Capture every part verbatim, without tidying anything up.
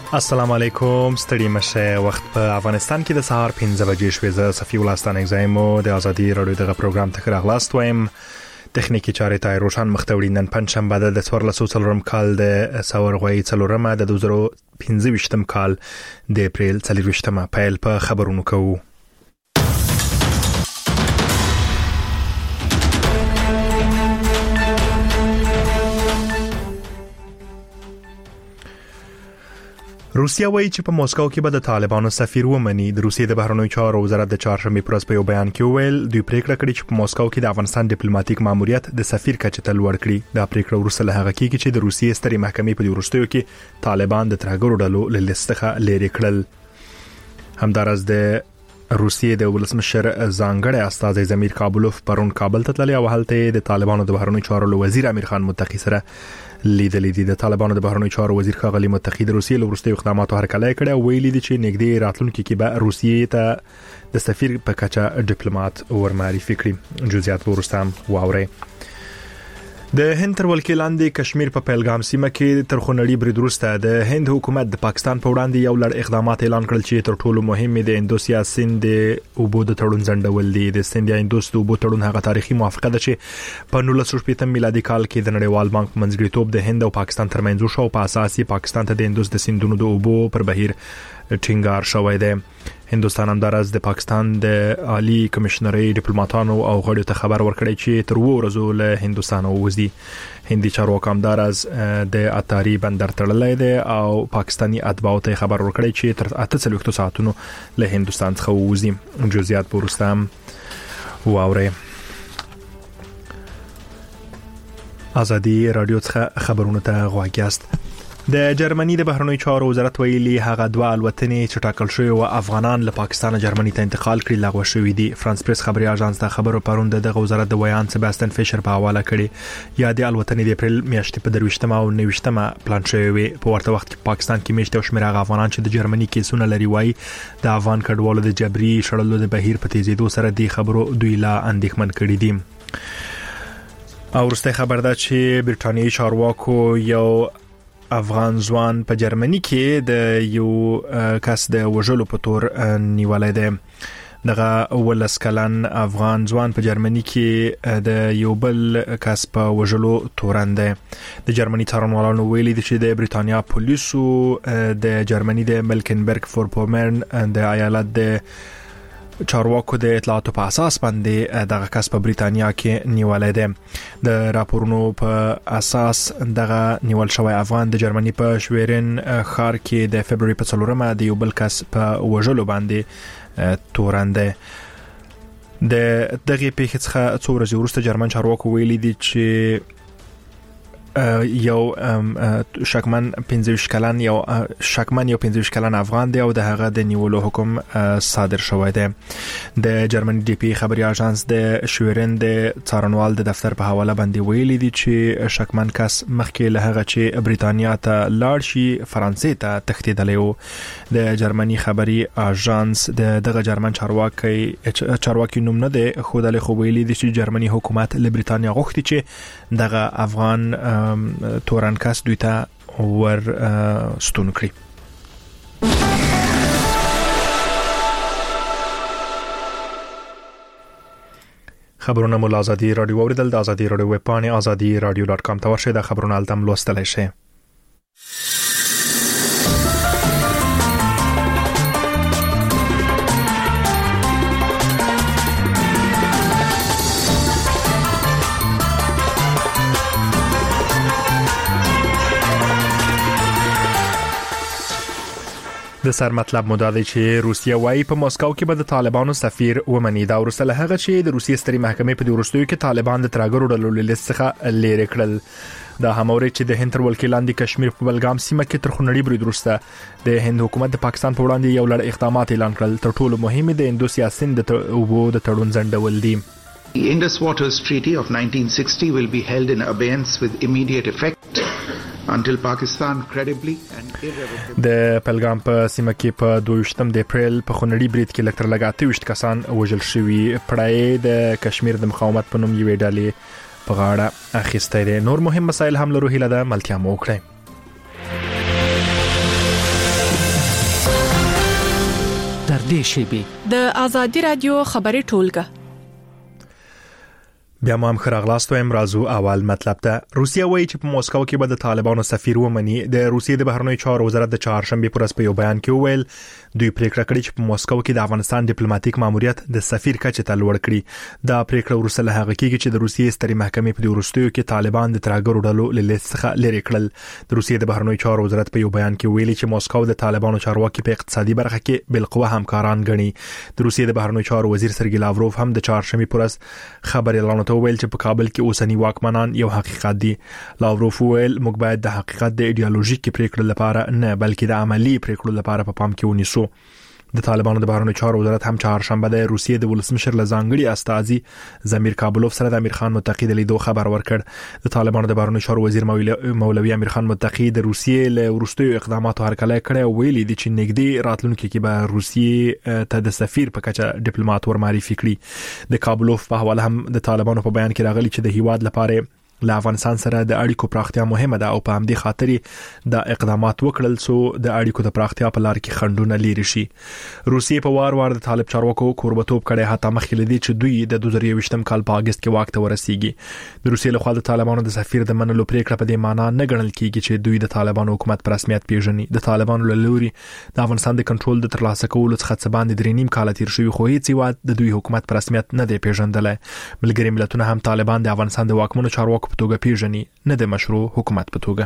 السلام علیکم، ستړي مشه. وخت په افغانستان کې د سهار پنځه بجې شوې. زه صفي ولستان اگزایمو د ازادي رادیو دغه پروګرام ته راغلاست وایم. تخنیکی چارې تای روشن مختوړي نن پنځشنبه د څوارلس څلورم کال د ساورغوي څلورمه د دوه زره پنځه ویشتم کال د اپریل څلور ویشتمه پیل په خبرونو کوو. روسیا وایي چې په موسکو کې به د طالبانو سفیر ومني. د روسیې د بهرنیو چارو وزارت د چهارشنبه پر ورځ په یو بیان کې ویل دوی پریکړه کړې چې په موسکو کې د افغانستان ډیپلوماټیک ماموریت د سفیر کچه ته لوړ کړي. دا پریکړه وروسته له هغه کېږي چې د روسیې سترې محکمې په وروستیو کې طالبان د ترهګرو ډلو له لیست څخه لرې کړل. همدارس د روسیې د ولسمشر ځانګړی استازی زمیر کابلوف پرون کابل ته تللی او هلته د طالبانو د بهرنیو چارو وزیر امیر خان متقی سره لیدلې دي. د طالبانو د بهرنیو چارو وزیر ښاغلی متقی د روسیې له وروستیو اقداماتو هرکلی کړی او ویلي دي چې نږدې راتلونکي کې به روسیې ته د سفیر په کچه ډیپلوماټ ورمعرفي کړي. جزئیات وروسته هم واورئ. د هند تر ولکې لاندې کشمیر په پهلګام سیمه کې تر خونړي برید وروسته د هند حکومت د پاکستان په وړاندې یو لړ اقدامات اعلان کړل چې تر ټولو مهم د اندوسیا سیند د اوبو د تړون ځنډول دي. د سیند یا اندوس د اوبو تړون هغه تاریخي موافقه ده چې په نولس سوه شپږ میلادي کال کې د نړیوال بانک منځګړیتوب د هند او پاکستان ترمنځ شو. په اساس یې پاکستان ته د اندوس د سیندونو د اوبو پر بهیر ټینګار شوی دی. هندوستان هم دراز د پاکستان د عالی کمشنري ډیپلوماټانو او غړو ته خبر ورکړی چې تر وو ورځو له هندوستان وځي. هندي چارواکو هم دراز د اتاری بندر تړلای دی او پاکستانی اتباعو ته خبر ورکړی چې تر اته څلوېښت ساعتونو له هندوستان څخه وځي. جزئیات پورستم واوري. ازادي رادیو څخه خبرونه ته غواګیاست. د جرمني د بهرنیو چارو وزارت ویلي هغه دوه الوتنې چې ټاکل شوی او افغانان له پاکستان جرمني ته انتقال کړي لغوه شوې دي. فرانس پریس خبري اژانس د خبرو پروند دغه وزارت د ویان سباستن فیشر په حواله کړي. یا د الوتنې د اپریل میاشتې په درويشتمه او نويشتمه پلان شوی وي. په ورته وخت کې پاکستان کې میشته او شمیر هغه افغانان چې د جرمني کیسونه لري وایي د افغان کډوالو د جبري شړلو د بهیر په تیزیدو سره د خبرو دوی لا اندېښمن کړي دي. او ورسته خبر ده چې برټانیې چارواکو یو افغان ځوان په جرمني کې د یو کس د وژلو په تور نیولای دی. دغه ولس کلن افغان ځوان په جرمني کې د یو بل کس په وژلو تورن دی. د جرمني څارنوالانو ویلي دي چې د بریتانیا پولیسو د جرمني د ملکنبرګ فورپومرن د ایالت د چارواکو د اطلاعاتو په اساس باندې دغه کس په بریتانیا کې نیولای دی. د راپورونو په اساس دغه نیول شوی افغان د جرمني په شویرن ښار کې د فبرवरी په څلورمه د یو بل کس په وژلو باندې تورن دی. د دغه پیښې څخه څو ورځې وروسته جرمن چارواکو ویلي دي چې یو شکمن پنځه کلن یو شکمن یو پنځه کلن افغان دی او د هغه د نیولو حکم صادر شوی دی. د جرمني ډي پی خبري اژانس د شویرن د څارنوال د دفتر په حواله باندې ویلي دي چې شکمن کس مخکې له هغه چې بریتانیا ته لاړ شي فرانسې ته تښتېدلی و. د جرمني خبري اژانس د دغه جرمن چارواکي چارواکي نوم نه دی خودله خو ویلي دي چې جرمني حکومت له بریتانیا غوښتي چې دغه افغان تورن کس دوی ته ور ستون کړي. خبرونه مو آزادي رادیو اوریدل. د آزادي رادیو ویب پاڼه آزادي رادیو ډاټ کام ته ورشئ. د خبرونو التم لوستلای شئ. د سر مطلب مو دا دی چې روسیا وايي په موسکو کې به د طالبانو سفیر ومني. دا ورسره له هغه چې د روسیې سترې محکمې په وروستیو کې طالبان د ترهګرو ډلو له لیست څخه لرې کړل. دا هموري چې د هند تر ولکې لاندې کشمیر په بلګام سیمه کې تر خونړي برید وروسته د هند حکومت د پاکستان په وړاندې یو لړ اقدامات اعلان کړل. تر ټولو مهم د اندوسیا سیند د اوبو د تړون ځنډول دي. The Indus Waters Treaty of nineteen sixty will be held in abeyance with immediate effect until Pakistan credibly and irrevocably. د پهلګام په سیمه کې په دویشتم د اپریل په خونړي برید کې لکتر لګاته وشت کسان وژل شوي. پړای د کشمیر د مقاومت په نوم یوې ډلې په غاړه اخیسته دي. نور مهم مسایل هم لرو هیله ده ملتیا مو وکړئ. تر دې شیبې د آزادي رادیو خبري ټولګه. بیا مام خراغلاست وایم رازو اول مطلب ته. روسیه وایي چې په موسکو کې به د طالبانو سفیر ومني. د روسیې د بهرنیو چارو وزارت د چهارشنبه پر ورځ په یو بیان کې وویل دوی پریکړه کړې چې په موسکو کې د افغانستان ډیپلوماټیک ماموریت د سفیر کچې ته لوړ کړي. دا پریکړه وروسته له هغه کېږي چې د روسیې سترې محکمې په وروستیو کې طالبان د ترهګرو ډلو له لیست څخه لرې کړل. د روسیې د بهرنیو چارو وزارت په یو بیان کې ویلي چې موسکو د طالبانو چارواکي په اقتصادي برخه کې بالقوه همکاران ګڼي. د روسیې د بهرنیو چارو وزیر سرګی لاوروف هم د چهارشنبه پر ورځ خبر اعلان وکړ چې په کابل کې اوسنی واکمنان یو حقیقت دي. لاوروف ویل موږ باید د حقیقت د ایدئولوژیک پریکړو لپاره نه بلکې د عملی پریکړو لپاره په پام کې ونیسو. د طالبانو د بهرنیو چارو وزارت هم چهارشنبه د روسیې د ولسمشر لزانګړي استازي زمیر کابلوف سره د امیر خان متقی د لیدو خبر ورکړ. د طالبانو د بهرنیو چارو وزیر مولوی امیر خان متقی د روسیې له ورستیو اقداماتو هرکلی کړی او ویلي دي چې نږدې راتلونکي کې به روسیې ته د سفیر په کچه ډیپلوماټ ورمعرفي کړي. د کابلوف په حواله هم د طالبانو په بیان کې راغلي چې د هیواد لپاره له افغانستان سره د اړیکو پراختیا مهمه ده او په همدې خاطر د اقدامات وکړل سو د اړیکو د پراختیا په لار کې خنډونه لري شي. روسیې په وار وار د طالب چارواکو کوربتوب کړي حتی مخکې لدی چې دوی د دوه زره یوویشتم کال په اگست کې واک ته ورسیږي. د روسیې لخوا د طالبانو د سفیر د منلو پریکړه په دې معنی نه ګڼل کیږي چې دوی د طالبانو حکومت پر رسمیت پیژني. د طالبانو له لوري د افغانستان د کنټرول د ترلاسه کولو څخه څه باندې درې نیم کال تیر شوی خو هیڅ هیواد د دوی حکومت پر رسمیت نه دی پیژندل. ملګری ملتونه هم طالبان د افغانستان د واکمنو چارواکو په توګه پیژني نه د مشروع حکومت په توګه.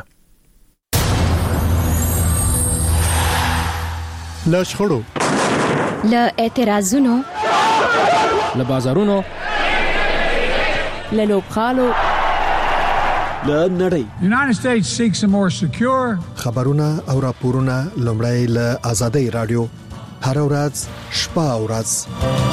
له شخړو له اعتراضونو له بازارونو له لوبخالو له نړۍ. The United States seeks a more secure خبرونه او راپورونه لومړی له آزادۍ رادیو هر ورځ شپه او ورځ.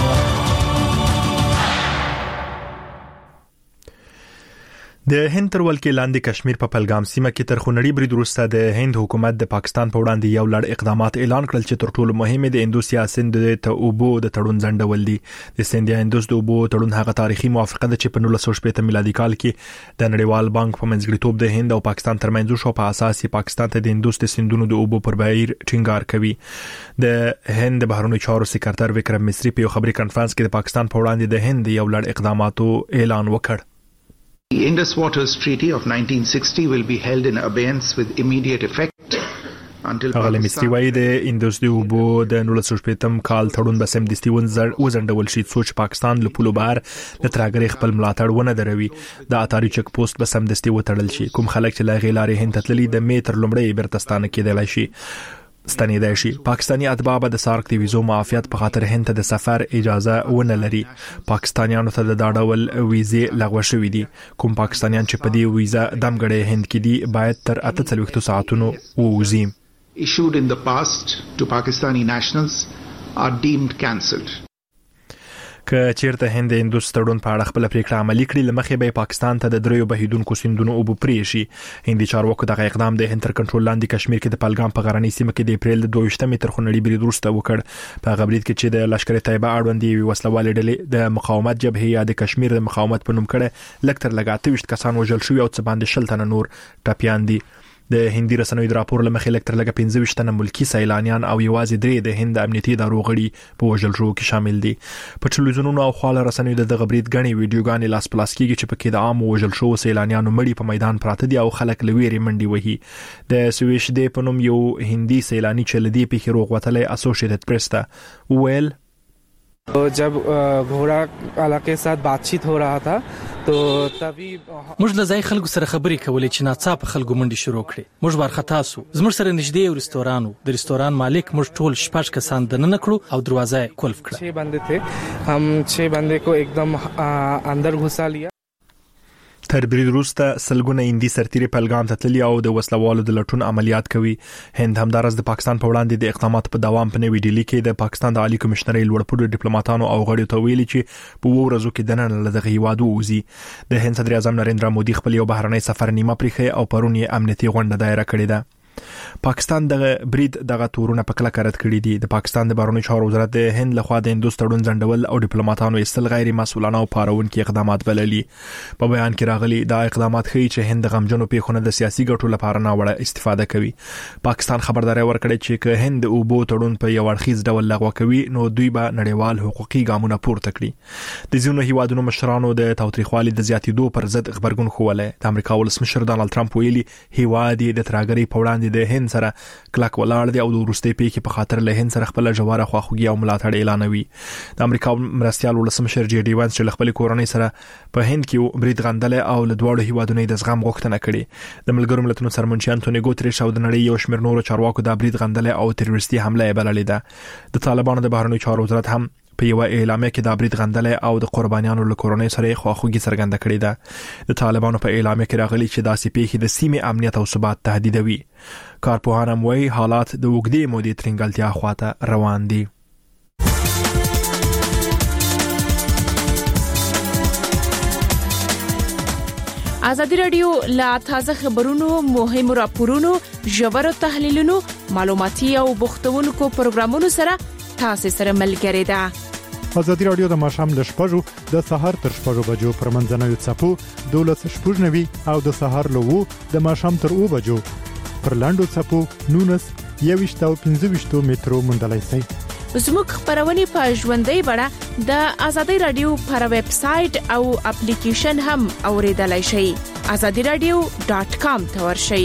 د هند تر ولکې لاندې کشمیر په پهلګام سیمه کې تر خونړي برید وروسته د هند حکومت د پاکستان په وړاندې یو لړ اقدامات اعلان کړل چې تر ټولو مهم د اندوسیا سیند ته اوبو د تړون ځنډول دي. د سیندیا اندوس د اوبو تړون هغه تاریخي موافقه ده چې په نولس سوه شپږ میلادي کال کې د نړیوال بانک په منځګړیتوب د هند او پاکستان ترمنځ شو. په اساس یې پاکستان ته د اندوس د سیندونو د اوبو پر بهیر ټینګار کوي. د هند د بهرنیو چارو سکرټر وکرم مصری په یو خبري کانفرنس کې د پاکستان په وړاندې د هند یو لړ اقداماتو اعلان وکړ. The Indus Waters Treaty of nineteen sixty will be held in abeyance with immediate effect until هغه مستری وای د اندوس د اوبو د نولس سوه شپږم کال تړون به سم دستي وزندول شي څو چې پاکستان له پولو بهر د ترهګرۍ خپل ملاتړ ونه دروي. د اتاري چک پوسټ به سم دستي وتړل شي. کوم خلک چې لا غیلارې هند تللی د میټر لومړی برتستانه کېدلای شي ستنیدای شي. پاکستانی اتباع به د سارک د ویزو معافیت په خاطر هند ته د سفر اجازه ونه لري. پاکستانیانو ته د دا ډول ویزې لغوه شوې دي. کوم پاکستانیان چې په دې ویزه دمګړې هند کې دي باید تر اته څلوېښتو ساعتونو ووځي. issued in the past to Pakistani nationals are deemed cancelled. که چیرته هند د اندوس تړون په اړه خپل پریکړه عملي کړي لمخې به پاکستان ته د دریو بهیدونکو سیندونو اوبو پرې شي. هندي چارواکو دغه اقدام د هند تر کنټرول لاندې کشمیر کې د پهلګام په غرنۍ سیمه کې د اپریل د دوه ویشتمې تر خونړي برید وروسته وکړ. په هغه برید کې چې د لشکر طیبه اړوند یوې وسلوالې ډلې د مقاومت جبهې یا د کشمیر د مقاومت په نوم کړه لږ تر لږه اته ویشت کسان وژل شوي او څه باندې شل تنه نور ټپیان دي. د هندي رسنیو د راپور لمخې لږ تر لږه پنځه ویشت تنه ملکی سیلانیان او یوازې درې د هند امنیتي ادارو غړي په وژل شوو کې شامل دي. په ټلویزیونونو او خواله رسنیو د دغه برید غني ویډیوګانې لاس پلاس کیږي چې پکې د عام وژل شوو سیلانیانو مړي په میدان پراته دي او خلک لويري منډي وهي. د سویش د پنوم یو هندي سیلانی چې لدی په خروغ وتلې اسوسییټډ پریس ته ویل जब घोड़ा علاقه साथ बातचीत हो रहा था तो तभी موږ له ځای خلکو سره خبرې کولې چې ناڅاپه خلکو منډي شروع کړې. موږ ورختا سو. زموږ سره نږدې یو رستوران و. د رستوران مالک موږ ټول شپږ کسان دننه کړو او دروازه قلف کړه. छह बंदे थे हम छह बंदे को एकदम अंदर घुसा लिया. تر برید وروسته سلګونه هندي سرتیري پهلګام ته تللي او د وسلوالو د لټون عملیات کوي. هند همدارس د پاکستان په وړاندې د اقداماتو په دوام په نوې ډیلي کې د پاکستان د عالی کمشنرۍ لوړپوړو ډیپلوماټانو او غړیو ته ویلي چې په وو ورځو کې دننه له دغه هیواد ووځي. د هند صدر اعظم نریندرا مودي خپل یو بهرنی سفر نیمه پریخي او پرون یې امنیتي غونډه دایره کړې ده. پاکستان دغه برید دغه تورونه په کله رد کړی دي. د پاکستان د بهرنیو چارو وزارت د هند لخوا د هندوس تړون ځنډول او ډیپلوماټانو استل غیر مسؤلانه او پاروونکي اقدامات بللي. په بیان کې راغلي دا اقدامات ښیي چې هند غمجنو پیښونه د سیاسي ګټو لپاره نه وړه استفاده کوي. پاکستان خبرداري ورکړه چې که هند او بو تړون په یو اړخیز ډول لغوه کوي نو دوی به نړیوال حقوقي ګامونه پورته کړي. د ځینو هیوادونو مشرانو د تاوتریخوالي د زیاتېدو پر ضد خبرګون خوله. د امریکا ولسمشر ډانلډ ټرمپ ویلي هیواد د ترهګرۍ په وړاندې د هند سره کلک ولاړ دی او د وروستي پیښې په خاطر له هند سره خپل جواره خواخوږي او ملاتړ اعلانوي. د امریکا مرستيال ولسمشر جی ډي وانس چې خپل کورنۍ سره په هند کې برید غندل او له دوړو هیوادونو د زغم غوښتنه کړې. د ملګرو ملتونو سرمنشي انټونی ګوتریش او د نړۍ یو شمېر نورو چارواکو د برید غندل او تروریستي حمله بللې ده. د طالبانو د بهرنیو چارو وزارت هم په یو اعلامیه کې د برید غندل او د قربانیانو له کورنۍ سره خواخوږي څرګنده کړې ده. د طالبانو په اعلامیه کې راغلي چې داسې پیښې د سیمې امنیت او ثبات تهدیدوي. کارپوهان هم وايي حالات د وګړي مودې ترنګلتیا خواته روان دي. ازادي رادیو لا تازه خبرونو، مهمو راپورونو، ژورو تحلیلونو، معلوماتي او بوختونکو پروګرامونو سره تاسو سره ملګری ده. ازادي رادیو د ماشام له شپږو د سهار تر شپږو بجو پر منځنوي چپو دولس شپږ نوي او د سهار له وو د ماشام تر او بجو پر لاندو چپو نونس یويشت او پنځه مترو مندلای سي. زموږ خبرونه په ژوندۍ بڼه د ازادي رادیو پر ویب سټ او اپلیکیشن هم اوریدلای شئ. azadi radio dot com ته ورشئ.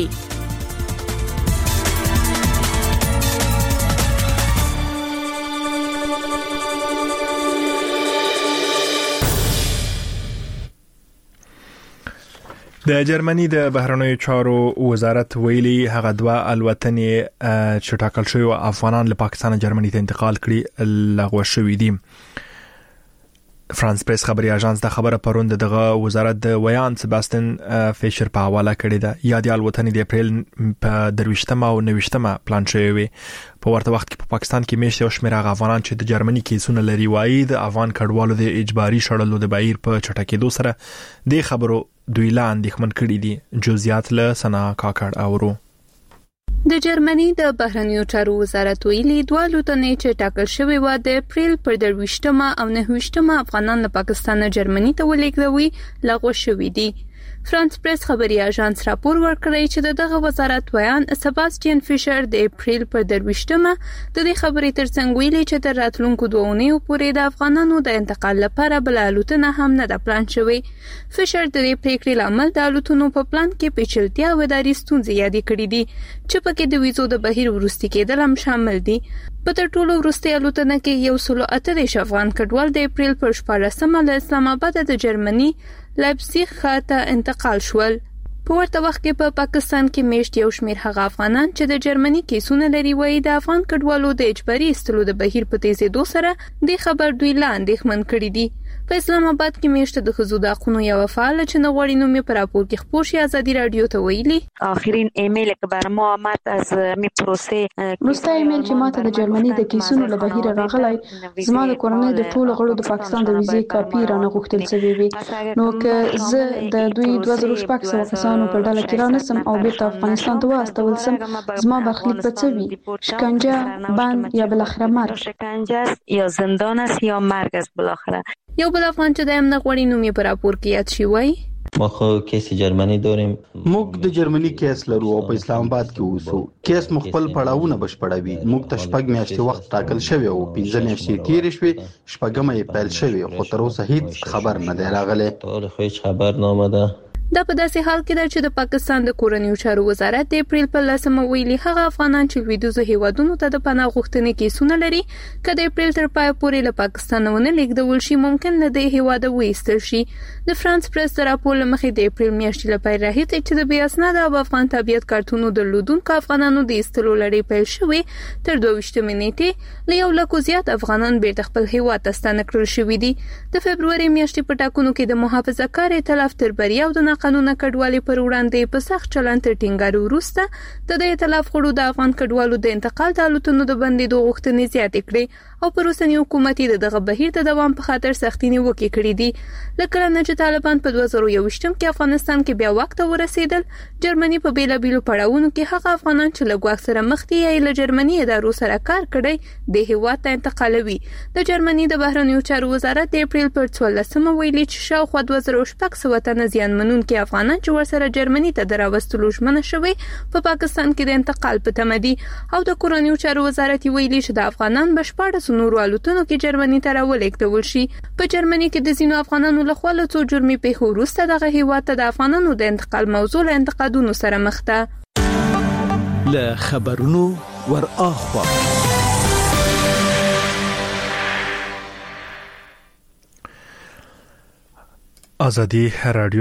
د جرمني د بهرنیو چارو وزارت ویلي هغه دوه الوتنې چې ټاکل شوی افغانان له پاکستان جرمني ته انتقال کړي لغوه شوې دي. فرانس پریس خبري اژانس د خبره پروند دغه وزارت د ویان سباستین فیشر په حواله کړی ده. یادي الوتنې د اپریل په درويشتمه او نويشتمه پلان شوی وي. په ورته وخت کې په پاکستان کې میشته او شمېر افغانان چې د جرمني کیسونه لري وایي د افغان کډوالو د اجباري شړلو د بهیر په چټکېدو سره د خبرو دوی لا اندېښمن کړي دي. جزئیات له سنا کاکړ اورو. د جرمني د بهرنیو چارو وزارت ویلي دوه الوتنې چې ټاکل شوی و د اپریل پر درويشتمه او نهويشتمه افغانان له پاکستان جرمني ته ولېږدوي لغوه شوې دي. فرانس پریس خبري اژانس راپور ورکړی چې دغه وزارت ویان سباستین فیشر د اپریل پر درويشتمه د دې خبرې ترڅنګ ویلي چې د راتلونکو دوه اونیو پورې د افغانانو د انتقال لپاره بل الوتنه هم نه ده پلان شوی. فیشر د دې پریکړې لامل د الوتنو په پلان کې پیچلتیا او اداري ستونزې یادې کړې دي چې پکې د ویزو د بهیر وروستي کېدل هم شامل دي. په تر ټولو وروستي الوتنه کې یو سل اته دیرش افغان کډوال د اپریل پر شپاړسمه له اسلام آباد د جرمني لایپزیګ ښار ته انتقال شول. په ورته وخت کې په پا پاکستان کې میشت یو شمېر هغه افغانان چې د جرمني کیسونه لري وایي د افغان کډوالو د اجباري استلو د بهیر په تیزېدو سره د خبر دوی لا اندېښمن کړي دي. په اسلام آباد کې میشته د ښځو د حقوقو یو فعال چې نه غواړي نوم یې په راپور کې خپور شي ازادي رادیو ته ویلي آخرین ایمیل که بر ما آمد از می پروسه روستا ایمیل چې ماته د جرمني د کیسونو له بهیر راغلی زما د کورنۍ د ټولو غړو د پاکستان د ویزې کاپي رانه غوښتل شوی وي نو که زه د دوی دوه زره شپږ سوه کسانو په ډله کې رانسم او بیرته افغانستان ته واستول سم زما برخلیک به څه وي شکنجه بند یا بالاخره مرګ شکنجه یا زندان است یا مرګ است بالاخره. یو بل افغان چې د امن غوړي نوم یې په راپور کې یاد شي وای ما خو کیس جرمني دوریم موږ د جرمني کیس لرو او په اسلام آباد کې اوسو. کیس مخبل پړاوونه بشپړوي. موږ ته شپږ میاشتې وخت ټاکل شوی او پنځه میاشتې تیر شوي شپږمه یې پیل شوی خو تر اوسه هیڅ خبر نه دی راغلی. ټول خو هیڅ خبر نه آمده. دا په داسې حال کې ده چې د پاکستان د کورنیو چارو وزارت د اپریل په لسمه ویلي هغه افغانان چې لویدیځو هیوادونو ته د پناه غوښتنې کیسونه لري که د اپریل تر پای پورې له پاکستان ونه لیږدول شي ممکن له دې هیواده وایستل شي. د فرانس پریس د راپور له مخې د اپریل میاشتې لپاره راهیسې چې د بې اسناده او افغان تابعیت کارتونو درلودونکو افغانانو د ایستلو لړۍ پیل شوې تر دوه ویشتمې نیټې له یو لکو زیات افغانان بیرته خپل هیواد ته ستانه کړل شوي دي. د فبروري میاشتې په ټاکنو کې د محافظه کار ائتلاف تر بریا او د قانونه کډوالي پر وړاندې په سخت چلند تر ټینګارو وروسته د دې ائتلاف غړو د افغان کډوالو د انتقال د الوتنو د بندیدو غوښتنې زیاتې کړې او پر اوسنی حکومت د دغه بهیر د دوام په خاطر سختي نیوکې کړې دي. لکه نه چې طالبان په دوه زره یوویشتم کې افغانستان کې بیا وخت ورسېدل، جرمني په بیلابیلو پړاوونو کې هغه افغانان چې له ګواښ سره مخ دي یا له جرمني ادارو سره کار کړی د هیواد ته انتقالوي. د جرمني د بهرنیو چارو وزارت د اپریل پر څوارلسمه ویلي چې شاوخوا دوه زره شپږ سوه تنه زیانمنونکي افغانان چې ورسره جرمني ته د راوستلو ژمنه شوې په پاکستان کې د انتقال په تمه دي. او د کورنیو چارو وزارت ویلي چې د افغانان بشپړ نورو الوتنو کې جرمني ته راولېږدول شي. په جرمني کې د ځینو افغانانو لخوا له څو جرمي پیښو وروسته دغه هیواد ته د افغانانو د انتقال موضوع له انتقادونو سره مخ ده. له خبرونو ور اخوا ازادي رادیو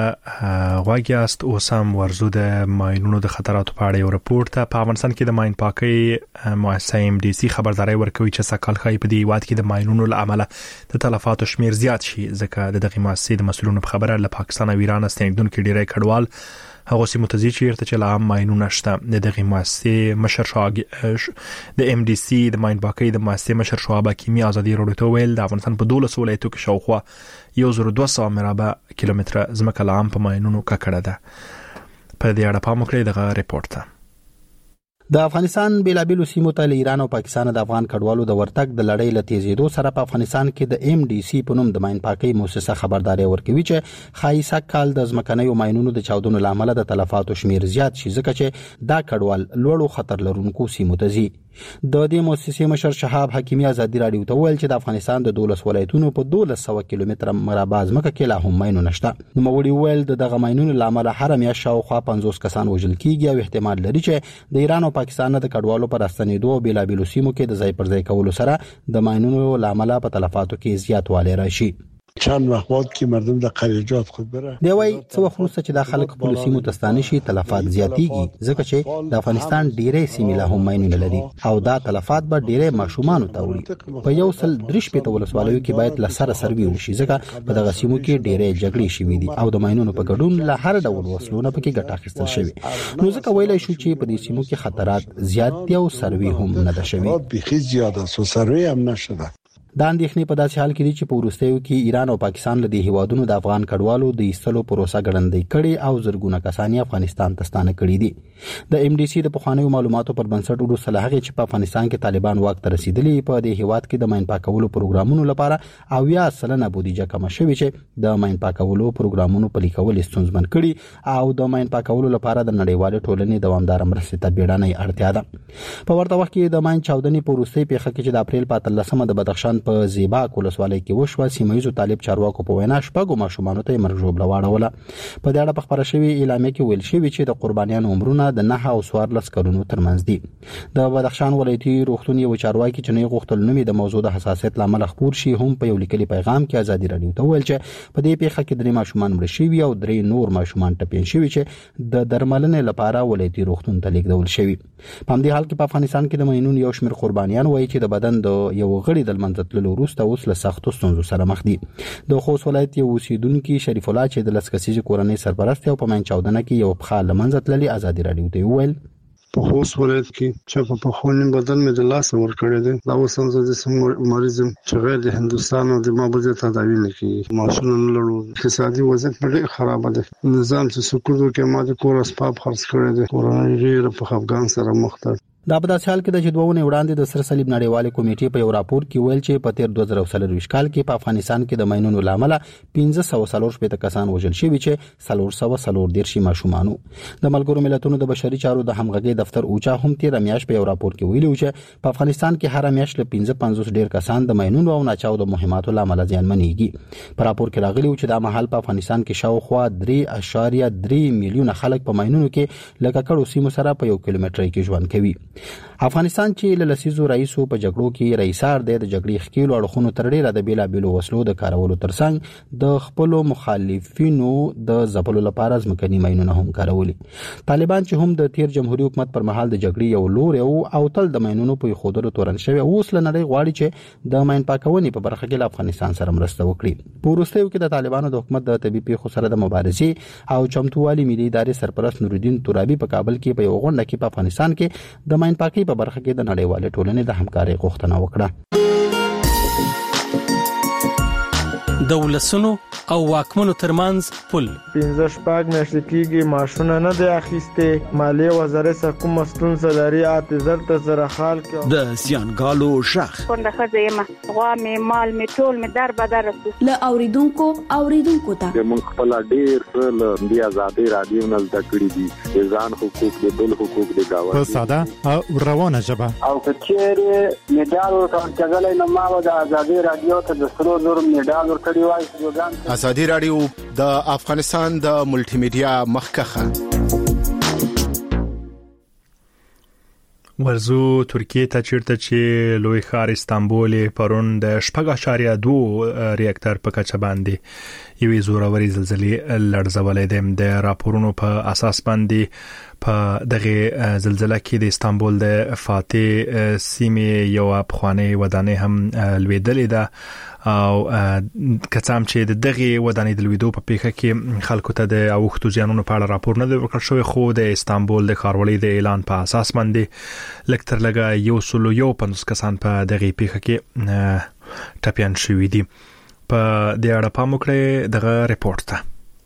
ته غواړی است او سم ورزو د ماینونو د خطراتو په اړه یو راپور ته په افغانستان کې د ماین پاکي مؤسسه ام ډي سي خبرداري ورکوي چې سکهال خای په دی واد کې د ماینونو لامل د تلفاتو شمیر زیات شي ځکه د دغه مؤسسې د مسولونو په خبره له پاکستان او ایران استنیدونکو ډیری کډوال هغه سیمه ته ځي چې ارته لا ماینونه شته. د دغه مؤسسې مشر شاګ د ام ډي سي د ماین پاکي د مؤسسې مشر شعبه کیمیا ازادي رادیو ته ویل د افغانستان په دولس ولایتو کې شاوخوا یو زر دوه سوه مربع کیلومتره ځمکه لا هم په ماینونو ککړه ده. په دې اړه پام وکړئ دغه ریپورت ته. د افغانستان بیلابیلو سیمو ته ایران او پاکستان د افغان کډوالو د ورتګ د لړۍ له تیزیدو سره په افغانستان کې د ام ډي سي په نوم د ماین پاکي مؤسسه خبرداري ورکوي چې خایسه کال د ځمکنیو ماینونو د چاودنو لامل د تلفاتو شمیر زیات شي ځکه چې دا کډوال لوړو خطر لرونکو سیمو ته ځي. د دې مؤسسې مشر شهاب حکیمی ازادي رادیو ته ویل چې د افغانستان د دولس ولایتونو په دولس سوه کیلومتره مربع ځمکه کې لا هم ماینونه نشته. نو موري ویل د دغه ماینونو لامل هر میاشت شاوخوا پنځوس کسان وژل کیږي او احتمال لري چې د ایران او پاکستان د کډوالو پر استنیدو بیلابیلو سیمو کې د ځای پر ځای کولو سره د ماینونو لامل په تلفاتو کې زیاتوالی راشي. چند وقت بعد که مردم در قریجات خود بره دی وای څو وخت وروسته چې د خلک په سیمو تستانه شي تلفات زیاتیږي ځکه چې د افغانستان ډیره سیمې له هم ماینونه لري او دا تلفات به ډیره ماشومان ته وړي. په یو سل درش په ولسوالیو کې باید لسره سروي وشي ځکه په دغه سیمو کې ډیره جګړې شوې دي او د ماینونو په ګډون له هر ډول وسلونه پکې ګټه اخیستل شوی. نو ځکه ویلای شو چې په دې سیمو کې خطرات زیات دي او سروي هم نه ده شوی. بخي زیاده سو سروي هم نشده. دا اندېښنې په داسې حال کې دي چې په وروستیو کې ایران او پاکستان له دې هیوادونو د افغان کډوالو د ایستلو پروسه ګړندۍ کړې او زرګونه کسان افغانستان ته ستانه کړي دي. د ام ډي سي د پخوانیو معلوماتو پر بنسټ وروسته له هغې چې په افغانستان کې طالبان واک ته رسیدلي په دې هیواد کې د ماین پاکولو پروګرامونو لپاره اویا سلنه بودیجه کمه شوې چې د ماین پاکولو پروګرامونو پلي کول ستونزمن کړي او د ماین پاکولو لپاره د نړیوال ټولنې دوامدار مرستې ته بیړنۍ اړتیا ده. په ورته وخت کې د ماین چاودنې په وروستۍ پیښه کې چې د اپریل په اتلسمه د بدخشان په زیباک ولسوالۍ کې وشوه سیمایي طالب چارواکو په وینا شپږو ماشومانو ته مرګ ژوبله واړوله. په دې اړه په خبره شوې اعلامیه کې ویل شوی چې د قربانیانو عمرونه د نه او څوارلس کلونو ترمنځ دي. د بدخشان ولایتي روغتون یو چارواکي چې نه غوښتل نومې د موضوع د حساسیت لامل خبر شي هم په یو لیکلي پیغام کې ازادي رادیو ته ویل چې په دې پیښه کې درې ماشومان مړ شوي او درې نور ماشومان ټپین شوي چې د درملنې لپاره ولایتي روغتون ته لیږدول شوي. په همدې حال کې په افغانستان کې د ماینونو یو شمېر قربانیان وایي چې د بدن د یو غړي د لمنځه تللو وروسته اوس له سختو ستونزو سره مخ دي. د خوست ولایت یو اوسیدونکي شریف الله چې د لس کسیزې کورنۍ سرپرست او په ماین چاودنه کې یو پخه لمنځه تللي ازادي رادیو ته وویل په خوست ولایت کې چې په خونین بدن مې د لاس ور کړی دی دا اوس هم زه سم مریضم چې غیر د هندستان او د مابوزه تداوی نه کوي ماشوم نه لرو اقتصادي وضعیت ډېر خراب دی نظام چې سکوت کې ما د کور اسباب خرڅ کړی دی کورنۍ ډېر په افغان سره مخ ده. دا په داسې حال کې د جدوونه وړاندې د سر صلیب نړیوالې کمیټې په یو راپور کې ویل چې په تیر دوه زره څلور کال کې په افغانستان کې د ماینونو لامل پنځه سوه څلور شپېته کسان وژل شوي چې څلور سوه څلور دېرش ماشومانو. د ملګرو ملتونو د بشري چارو د همغږۍ دفتر اوچا هم تیر میاشت په یو راپور کې ویلي چې په افغانستان کې هر میاشت له پنځه پنځوس ډېر کسان د ماینونو او ناچاودو مهماتو لامل زیانمنېږي. په راپور کې راغلي چې دا مهال په افغانستان کې شاوخوا درې اشاریه درې میلیونه خلک په ماینونو کې لکه کړو سیمو سره په یو کیلومتر کې ژوند کوي. افغانستان چې له لسیزو رئیسو په جګړو کې رئیسار دی د جګړې ښکیلو اړخونو تر ډیره د بیلابیلو وسلو د کارولو ترڅنګ د خپل مخالفینو د ځپلو لپاره ځمکني ماینونه هم کارولي. طالبان چې هم د تیر جمهوریت حکومت پر مهال د جګړې یو لوري او تل د ماینونو په خودرو تورن شوی اوس له نړۍ غواړي چې د ماین پاکونې په برخه کې له افغانستان سره مرسته وکړي. په وروستیو کې د طالبانو د حکومت د طبي پیښو سره د مبارزې او چمتووالي ملي ادارې سرپرست نورالدین ترابي په کابل کې په یو غونډه کې په افغانستان کې د ماین پاکي په برخه کې د نړیوال ټولنې د همکارۍ غوښتنه وکړه. د ولسونو او واکمنو ترمنځ پل پنځه شپږ میاشتې کېږي ماشونه نه دی اخیسته مالیه وزارت کوم ستونزه لري اته زر ته زره خال کې د زیانګالو شخ څنګه خزه ما غوا می مال می ټول می در بدر ل اوریدونکو اوریدونکو ته موږ خپل ډیر ل بیا آزادي رادیو نل تکړی دي ځان حقوق دي بل حقوق دي گاوه په ساده او روانه ژبه او کچېره میډال ورکړل نو ما د آزادي رادیو ته د سرو نور میډال ورکړی آزادی رادیو د افغانستان د ملټي میډیا مخکخه ورزو ترکیه ته چیرته چې لوی ښار استانبول پرون د شپږ اشاریه دوه ریاکټر په کچه باندې یوې زوروري زلزلې لړزولې ده د راپورونو په اساس باندې په دغه زلزلہ کې د استانبول د فاتح سیمې یو افغاني ودانې هم لویدلې ده او کڅام چې دغه ودانې د لویدو په پیښه کې خلکو ته د اوښتو زیانونو په اړه راپور نه دی ورکړل شوی خو د استانبول د ښاروالۍ د اعلان په اساس باندې لکتر لګا یو سلو یو پنځوس کسان په دغه پیښه کې ټپيان شوي دي په دې اړه پام وکړئ دغه ریپورت ته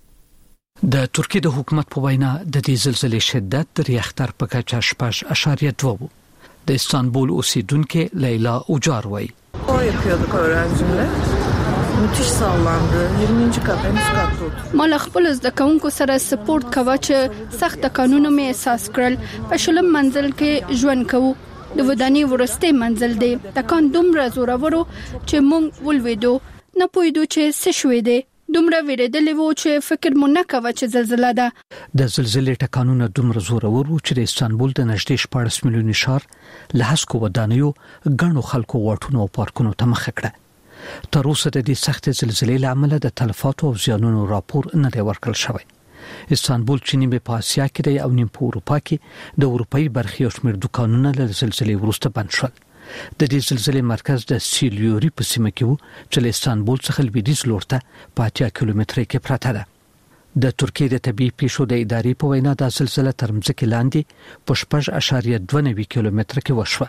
د ترکیه د حکومت په وینا د دې زلزلې شدت د ریاختر په کچه شپږ اشاریه دوه د استانبول اوسیدونکو لیلا اوجار وایي O yapıyorduk öğrencimle. Müthiş sallandı. yirminci kat en üst katta oturuyor. مال خپل زده کوونکو سره سپورت کاوه چې سخت قانونو مې احساس کړل په شلم منزل کې ژوند کوو د ودانۍ ورسته منزل دی د کان دومره زورورو چې مونږ ولویدو نه پوهیدو چې څه شوې دی دومره ویریدلې وو چې فکر مو نه کاوه چې زلزلہ ده د زلزلې ټکانونه دومره زورور وو چې د استانبول د نږدې شپږ میلیون ښار له هسکو ودانیو غنو خلکو واټونو او پارکونو ته مخ کړه تر اوسه د دې سخت زلزلې لامل د تلفاتو او زیانونو راپور نه دی ورکړل شوی استانبول چې نیمه په اسیا کې دی او نیمه په اروپا کې د اروپאי برخې او شمیر دکانونه له زلزلې وروسته بند شول د دې زلزلې مرکز د سیلیوري په سیمه کې وو چې له استانبول څخه لویدیځ لور ته په اتیا کیلومتره کې پراته ده د ترکیه د طبي پیښو د ادارې په وینا د زلزلې تر مځکې لاندې په شپږ اشاریه دوه کیلومتره کې وشوه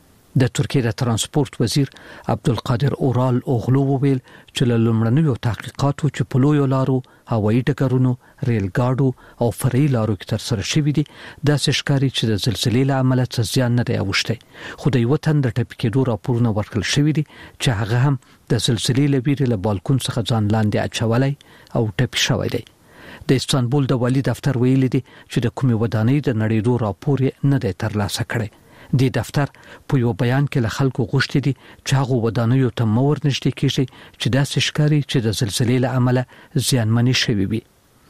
د ترکیه د ترانسپورت وزیر عبدالقادر اورال اوغلو وویل چې له لومړنیو تحقیقاتو چې په لویو لارو هوایي ډګرونو ریل ګاډو او فرعي لارو کې ترسره شوي دي داسې ښکاري چې د زلزلې له امله څه زیان نه دی اوښتی خو د یو تن د ټپي کېدو راپورونه ورکړل شوي دي چې هغه هم د زلزلې له ویرې له بالکون څخه ځان لاندې اچولی او ټپي شوی دی د استانبول د والي دفتر ویلي دي چې د کومې ودانۍ د نړیدو راپور نه دی ترلاسه کړی د دفتر په یو بیان کې له خلکو غوښتي دي چې هغه ودانیو ته مور نشته کیږي چې داسې ښکاري چې د زلزلې له امله زیانمنې شوي وي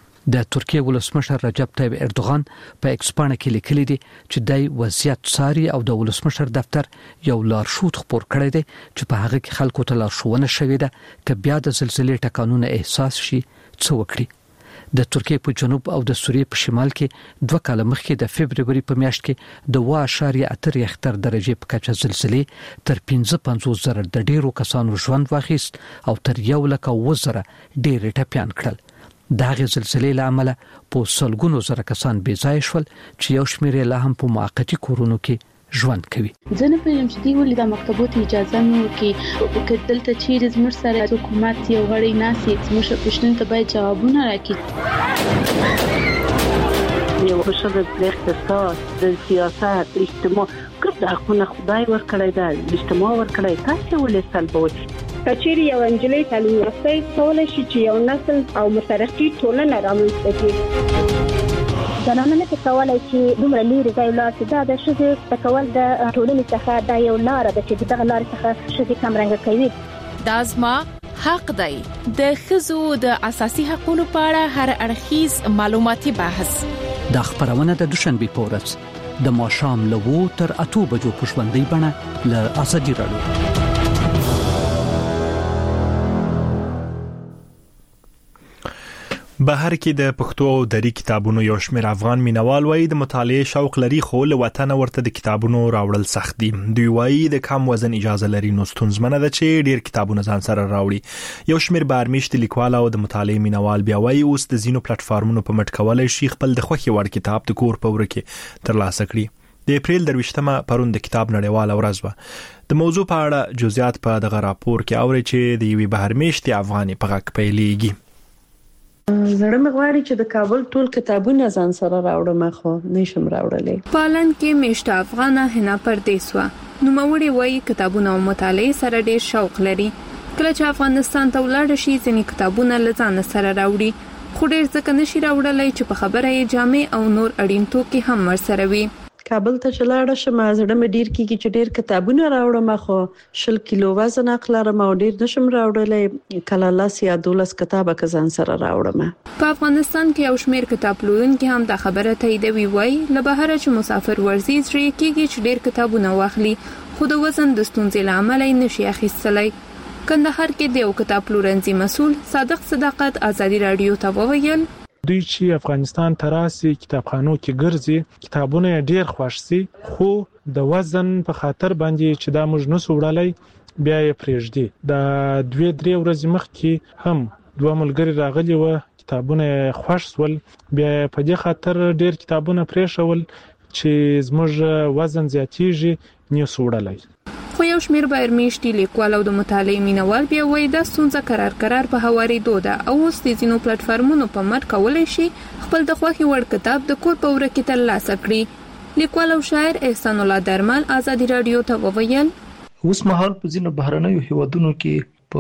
د ترکیه ولسمشر رجب طیب اردوغان په ایکسپانه کې لیکلي دي چې دای وضعیت څاري او د ولسمشر دفتر یو لارښود خبر کړی دی چې په هغه کې خلکو ته لارښوونه شوې ده چې بیا د زلزلې ټکانونه احساس شي څه وکړي د ترکیه په جنوب او د سوریې په شمال کې دوه کاله مخکې د فبرवरी په میاشت کې د واټ اشاریه اته ریختر درجه په کچه زلزلې تر پنځه پنځوس زره د ډیرو کسانو ژوند واخیست او تر یو لک او زره ډیر ټپيان کړل دغه زلزلې لامل په سلګونو زره کسان بې ځای شول چې یو شمېر لا هم په موقتی کورونو کې ژوند کوي ځنه په یم چې دی ولې د مکتبونو اجازه مو کې وکړل ته چې زموږ سره حکومت یو غړي ناسي زموږ پښتون ته باید جوابونه راکړي یو بشر د اقتصاد د سیاست اجتماع کړه د خپل خدای ورکړی دا اجتماع ورکړی تاسو ولې سلبوي کچېری یو انجلۍ تعلیم یافته کولای شي چې یو نسل او مترقي ټولنه رامنځته کړي زنانه نه کولای چې دومره لري ځای لا چې دا د شذ تکول د ټولنې څخه دا یو لار ده چې دغه لار څخه شذ کم رنګ کوي دازما حق دی د خزو د اساسي حقوقو په اړه هر اړخیز معلوماتي بحث د خبرونه د دوشنبه په ورځ د ماښام له وو تر اته بجو په ژوندۍ بڼه له ازادي راډیو بهر کې د پښتو او دري کتابونو یو شمېر افغان مینوال وایي د مطالعې شوق لري خو له وطن ورته د کتابونو راوړل سخت دي دوی وایي د کم وزن اجازه لري نو ستونزمنه ده چې ډیر کتابونه ځان سره راوړي یو شمېر بارمیشت لیکوال او د مطالعې مینوال بیا وایي اوس د زینو پلیټفارمونو په مټ کولای شي خپل د خوښي وړ کتاب د کور په ور کې ترلاسه کړي د اپریل درویشتمه پرون د کتاب نړیواله ورځ و د موضوع په اړه جزئیات په دغه راپور کې اوري چې د یوې بهرمېشتي افغاني په غږ پیلېږي. زړه مې غواړي چې د کابل ټول کتابونه ځان سره راوړم خو نشم راوړلې. پالن کې میشته افغانه هنا پردیسوا نو موري وایي کتابونه او مطالعه سره ډېر شوق لري. کله چې افغانستان ته ولاړ شي ځینې کتابونه لزان سره راوړي خو ډېر ځکه نشي راوړلای چې په خبره یې جامع او نور اړین توکي هم ورسره وي. کابل ته چلاړه شم زړه مې ډیر کیږي چې ډیر کتابونه راوړم خو شل کیلو وزن اخلم او ډیر نشم راوړلای کله لاس یا دولس کتابه کزان سره راوړم. په افغانستان کې یو شمېر کتاب پلورونکي هم دا خبره تاییدوي وای له بهر چې مسافر ورزي چې کیږي چې ډیر کتابونه واخلي خو د وزن د ستونزې لامل یې نشي اخیستلای. کندهار کې د یو کتاب پلورنځي مسؤل صادق صداقت ازادي رادیو ته وویل دوی چې افغانستان تراسي کتابخانو کې ګرځي کتابونه ډیر خوښ سي خو د وزن په خاطر باندې چې دا موږ نسو وړلای بیا یې پرېږدي. د دوه درې ورځې مخکې هم دوه ملګری راغلي و کتابونه خوښ سول بیا په دې خاطر ډیر کتابونه پرېښول چې زموږ وزن زیاتیږي نسو وړلای. خو یو شمیر بهرمیشتي لیکوال او د مطالعې مینوال بیا وایي دا ستونزه قرار قرار په هوارېدو ده او اوس د ځینو پلیټفارمونو په مټ کولی شي خپل د خوښې وړ کتاب د کور په وره کې ترلاسه کړي. لیکوال او شاعر احسان الله درمل ازادي رادیو ته وویل اوس مهال په ځینو بهرنیو هیوادونو کې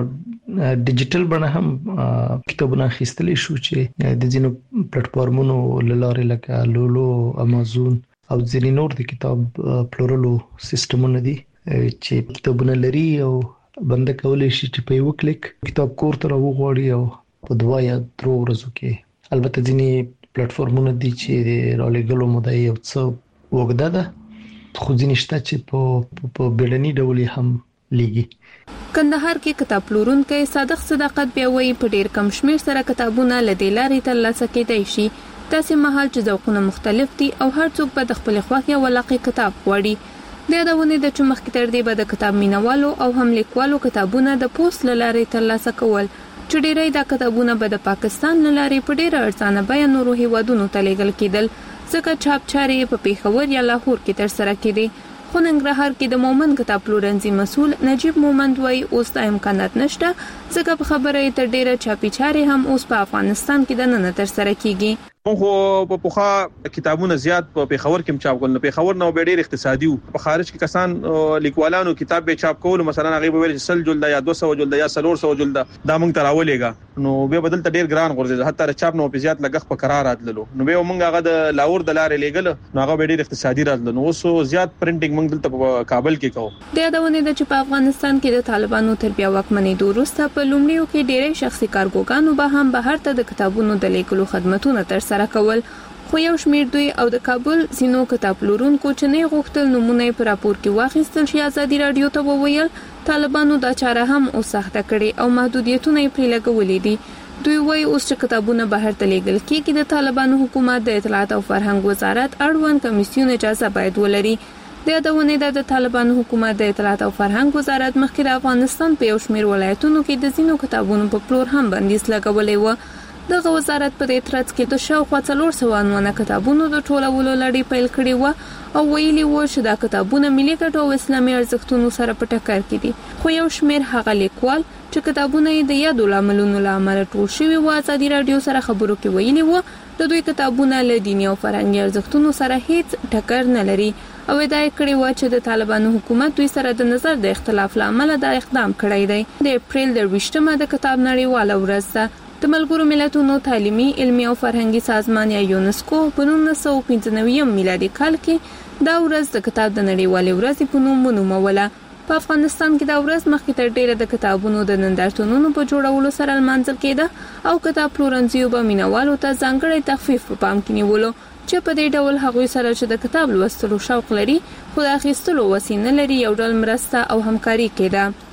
په ډیجیټل بڼه هم کتابونه اخیستل شو چې د ځینو پلیټفارمونو لاره لکه لولو امازون او ځینې نور د کتاب پلورلو سیستمونه دي چې کتابونه لري او بنده کولای شي چې په یو کلیک کتاب کور ته راوغواړي او په دوه یا درو ورځو کې البته ځینې پلیټفارمونه دي چې د رالېګلو موده یو څه وګړه ده خو ځینې شته چې په په بیړني ډول هم لیږي. کندهار کې کتاب پلورونکي صادق صداقت بیا وایي په ډیر کم شمیر سره کتابونه لدې لارې ترلاسه کېدای شي. تاسو مهال چې ذوقونه مختلف دي او هر څوک به د خپل خوښه ولاقي کتاب غواړي. د یادونه د چې مخکې تر دې به د کتاب مینوالو او هم لیکوالو کتابونه د پوسټ لارې ترلاسه کول چې ډیری دا کتابونه به د پاکستان لارې په ډیره ارزانه بیه نورو هیوادونو ته لیږل کېدل ځکه چاپ چارې په پیښور یا لاهور کې ترسره کېدې. خو ننګرهار کې د مومند کتاب پلورنځي مسؤل نجیب مومند وایي اوس د امکانات نشته ځکه په خبره یې تر ډیره چاپی چارې هم اوس په افغانستان کې د نن ترسره کیږي. خو په پوخا کتابونه زیات په پیښور کې چاپ کول نه پیښور نو به ډیر اقتصادي په خارج کې کسان لیکوالانو کتاب به چاپ کول مثلا هغه به ویل سل جلد یا دو سو جلد یا سلور سو جلد دا موږ تراولېګا نو به بدل ته ډیر ګران غورځي حتی چاپ نو په زیات لګخ په قرار راتللو نو به موږ هغه د لاهور د لارې لېګل نو هغه به ډیر اقتصادي راتللو نو اوس زیات پرنټینګ موږ دلته په کابل کې کوو. د یادونه د چې په افغانستان کې د طالبانو تر بیا واکمنۍ وروسته په لومړیو کې ډېری شخصي کارګوګانو به هم بهر ته د کتابونو د لیکلو خدماتونه ترسره کول خو یو شمیر دوی او د کابل سينو کتاب پلورونکو چې نه غوښتل نمونه پر راپور کې واخیستل شي ازادي رادیو ته وویل طالبانو دا چاره هم او سخته کړي او محدودیتونه یې پرې لګولې دي. دوی وایي اوس چې کتابونه بهر ته لیږل کېږي د طالبانو حکومت د اطلاعات او فرهنګ وزارت اړوند کمیسیون اجازه باید ولري. د یادونه د طالبانو حکومت د اطلاعات او فرهنګ وزارت مخکې د افغانستان په یو شمیر ولایتونو کې د ځینو کتابونو په پلور هم بندیز لګولې و. دغه وزارت په دې ترڅ کې د شاوخوا څلور سوه عنوانه کتابونو د ټولولو لړۍ پیل کړې و او ویلي و چې دا کتابونه ملي ګټو او اسلامي ارزښتونو سره په ټکر کې دي. خو یو شمیر هغه لیکوال چې کتابونه یې د یادو لاملونو لامل ټول شوي و ازادي رادیو سره خبرو کې ویلي و د دوی کتابونه له دیني او فرهنګي ارزښتونو سره هیڅ ټکر نه لري او دا یې کړی و چې د طالبانو حکومت دوی سره د نظر د اختلاف لامل دا اقدام کړی دی. د اپریل د ویشتمه د کتاب نړیواله ورځ ده. د ملګرو ملتونو تعلیمي علمي او فرهنګي سازمان یا یونسکو په نولس سوه پنځه نوي میلادي کال کې دا ورځ د کتاب د نړیوالې ورځې په نوم ونوموله. په افغانستان کې دا ورځ مخکې تر ډیره د کتابونو د نندارتونونو په جوړولو سره لمانځل کېده او کتاب پلورنځیو به مینوالو ته ځانګړی تخفیف په پام کې نیولو چې په دې ډول هغوی سره چې د کتاب لوستلو شوق لري خو د اخیستلو وسې نه لري یو ډول مرسته او همکاري کېده.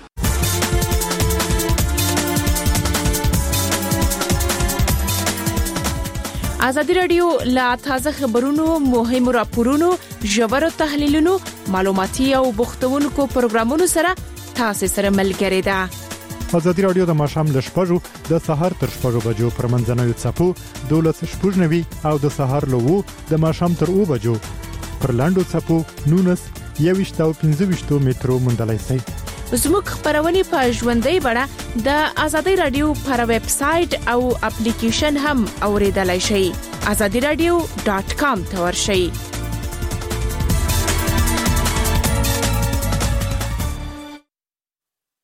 ازادي رادیو لا تازه خبرونو مهمو راپورونو ژورو تحلیلونو معلوماتي او بوختونکو پروګرامونو سره تاسو سره ملګری ده. ازادي رادیو د ماشام ل شپږو د سهار تر شپږو بجو پر منځنوي چپو دولس شپږنوي او د سهار له وو د ماشام تر او بجو پر لاندو چپو نونس یويشت او پنځه ویشت مترو موندلای شئ. زموږ خبرونه په ژوندۍ بڼه د آزادۍ رادیو پر ویب سټ او اپلیکیشن هم اوریدلای شئ. azadi radio dot com ته ورشئ.